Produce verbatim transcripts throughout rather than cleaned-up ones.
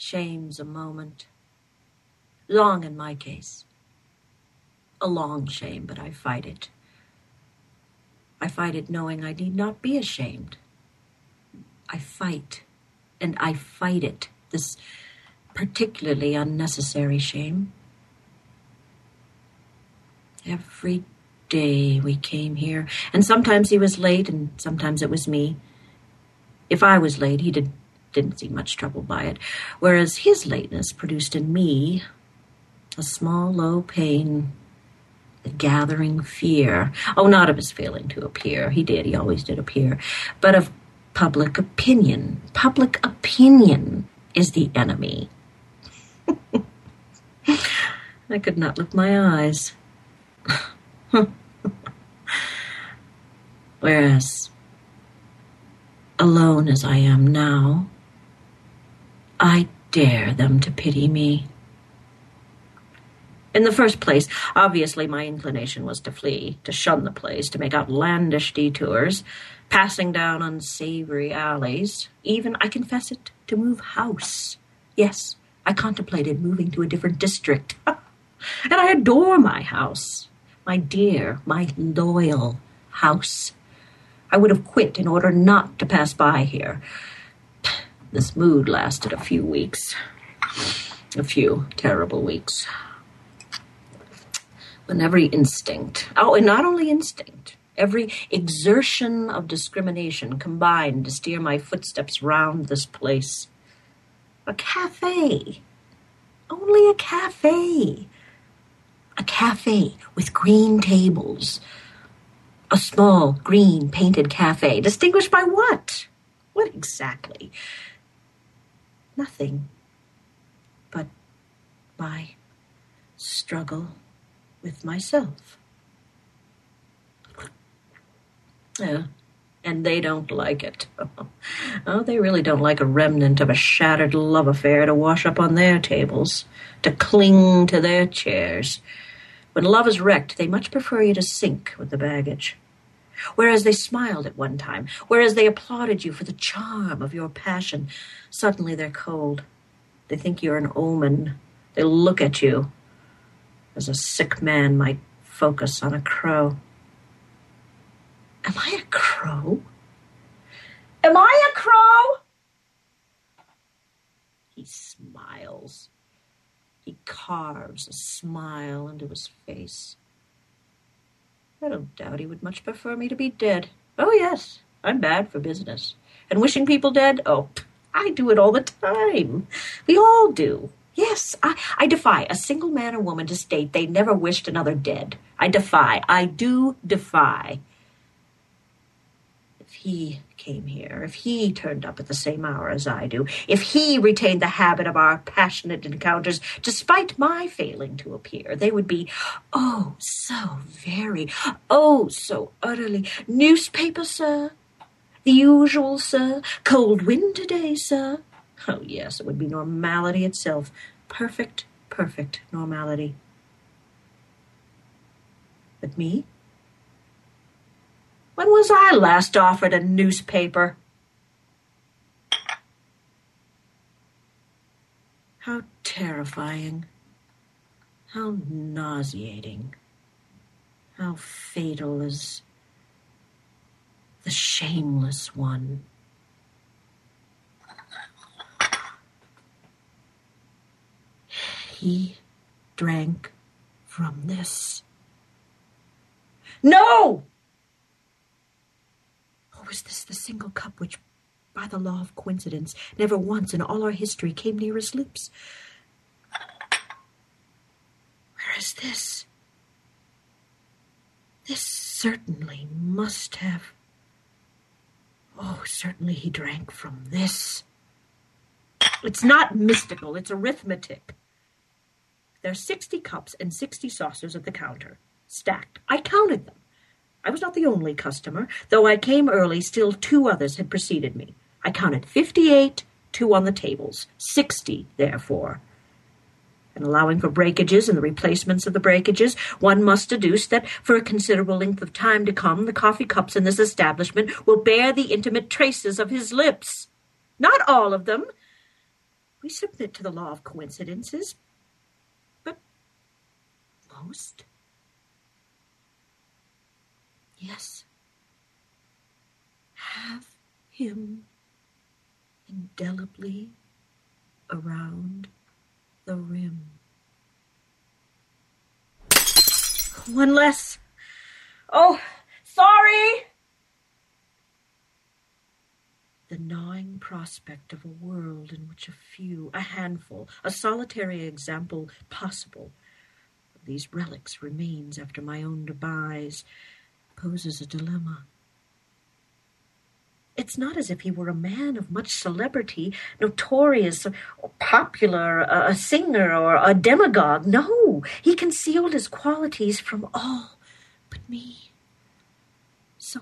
Shame's a moment. Long in my case. A long shame, but I fight it. I fight it knowing I need not be ashamed. I fight, and I fight it, this particularly unnecessary shame. Every day we came here, and sometimes he was late, and sometimes it was me. If I was late, he did, didn't see much trouble by it, whereas his lateness produced in me a small, low pain, a gathering fear. Oh, not of his failing to appear. He did, he always did appear, but of public opinion. Public opinion is the enemy. I could not lift my eyes. Whereas, alone as I am now, I dare them to pity me. In the first place, obviously my inclination was to flee, to shun the place, to make outlandish detours, passing down unsavory alleys, even, I confess it, to move house. Yes, I contemplated moving to a different district. And I adore my house, my dear, my loyal house. I would have quit in order not to pass by here. This mood lasted a few weeks. A few terrible weeks. When every instinct, oh, and not only instinct, every exertion of discrimination combined to steer my footsteps round this place. A cafe. Only a cafe. A cafe with green tables. A small, green, painted cafe. Distinguished by what? What exactly? Nothing. But my struggle with myself. Yeah, and they don't like it. Oh, they really don't like a remnant of a shattered love affair to wash up on their tables, to cling to their chairs. When love is wrecked, they much prefer you to sink with the baggage. Whereas they smiled at one time, whereas they applauded you for the charm of your passion, suddenly they're cold. They think you're an omen. They look at you as a sick man might focus on a crow. Am I a crow? Am I a crow? He smiles. He carves a smile into his face. I don't doubt he would much prefer me to be dead. Oh, yes, I'm bad for business. And wishing people dead? Oh, I do it all the time. We all do. Yes, I, I defy a single man or woman to state they never wished another dead. I defy. I do defy. If he came here, if he turned up at the same hour as I do, if he retained the habit of our passionate encounters, despite my failing to appear, they would be, oh, so very, oh, so utterly, newspaper, sir, the usual, sir, cold wind today, sir. Oh, yes, it would be normality itself. Perfect, perfect normality. But me? When was I last offered a newspaper? How terrifying. How nauseating. How fatal is the shameless one. He drank from this. No! Or was this the single cup which, by the law of coincidence, never once in all our history came near his lips? Where is this? This certainly must have... Oh, certainly he drank from this. It's not mystical, it's arithmetic. There are sixty cups and sixty saucers at the counter, stacked. I counted them. I was not the only customer. Though I came early, still two others had preceded me. I counted fifty-eight, two on the tables, sixty, therefore. And allowing for breakages and the replacements of the breakages, one must deduce that for a considerable length of time to come, the coffee cups in this establishment will bear the intimate traces of his lips. Not all of them. We submit to the law of coincidences, but most? Yes. Have him indelibly around the rim. One less. Oh, sorry! The gnawing prospect of a world in which a few, a handful, a solitary example possible of these relics remains after my own demise poses a dilemma. It's not as if he were a man of much celebrity, notorious, or popular, a, a singer, or a demagogue. No, he concealed his qualities from all but me. So,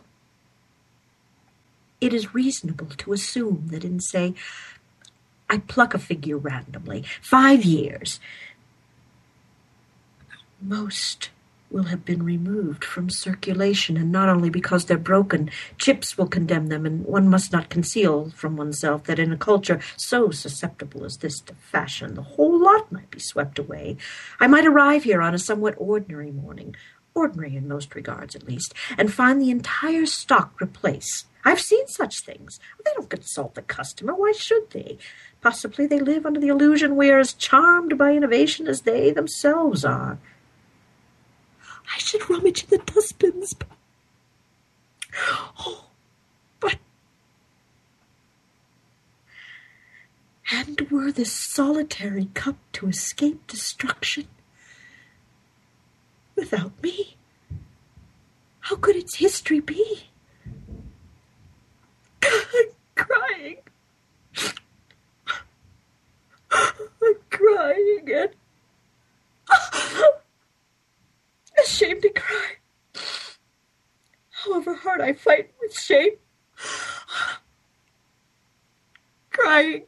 it is reasonable to assume that in, say, I pluck a figure randomly, five years, most will have been removed from circulation, and not only because they're broken, chips will condemn them, and one must not conceal from oneself that in a culture so susceptible as this to fashion, the whole lot might be swept away. I might arrive here on a somewhat ordinary morning, ordinary in most regards at least, and find the entire stock replaced. I've seen such things. They don't consult the customer. Why should they? Possibly they live under the illusion we are as charmed by innovation as they themselves are. I should rummage in the dustbins, but... Oh, but... And were this solitary cup to escape destruction without me, how could its history be? I'm crying. I'm crying and... ashamed to cry. However hard I fight with shame, crying